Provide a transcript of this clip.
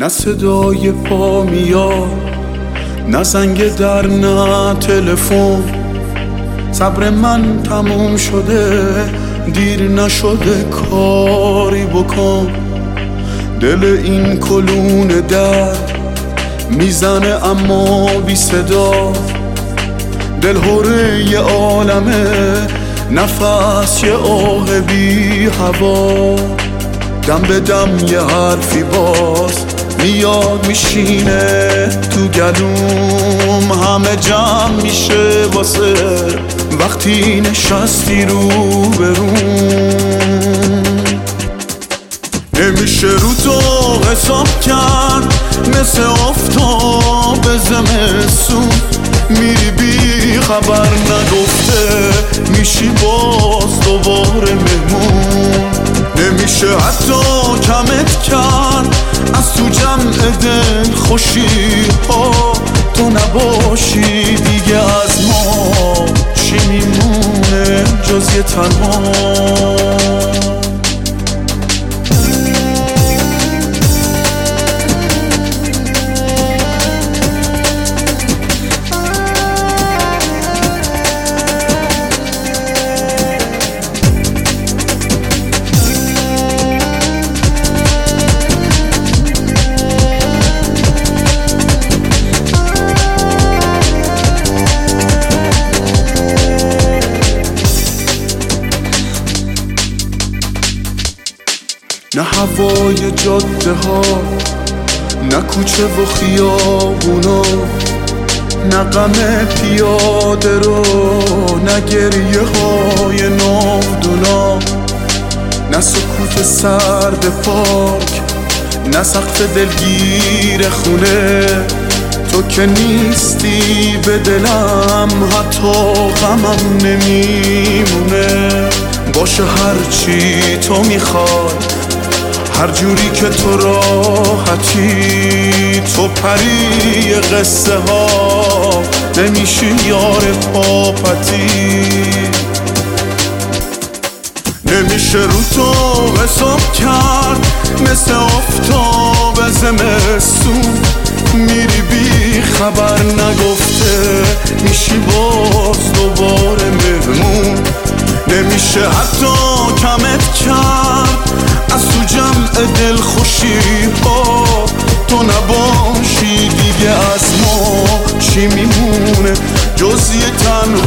نه صدای پا میاد، نه زنگ در، نه تلفن. صبر من تموم شده، دیر نشده کاری بکن. دل این کلون در میزنه اما بی صدا. دل هره یه عالمه، نفس یه آه بی هوا. دم به دم یه حرفی باز میاد میشینه تو گلوم. همه جمع میشه واسه وقتی نشستی رو بروم. نمیشه رو تو حساب کرد، مثل آفتاب زمستون. میری بی خبر نگفته، میشی باز دوباره مهمون. نمیشه حتی کمت کرد از تو جمع دل خوشی ها. تو نباشی دیگه از ما چی میمونه جز یه تنها. نه هوای جاده ها، نه کوچه و خیابونا، نه غم پیاده رو، نه گریه های ناودونا، نه سکوت سرد پارک، نه سقف دلگیر خونه. تو که نیستی به دلم، حتی غمم نمیمونه. باشه هرچی تو میخوای، هر جوری که تو راحتی. تو پری قصه ها، نمیشی یار پاپتی. نمیشه رو تو حساب کرد، مثل آفتاب زمستون. میری بی خبر نگفته، میشی باز دوباره مهمون. نمیشه حتی کمت کرد از تو جمع دل خوشی ها. تو نباشی دیگه از ما چی میمونه جز یه تنها.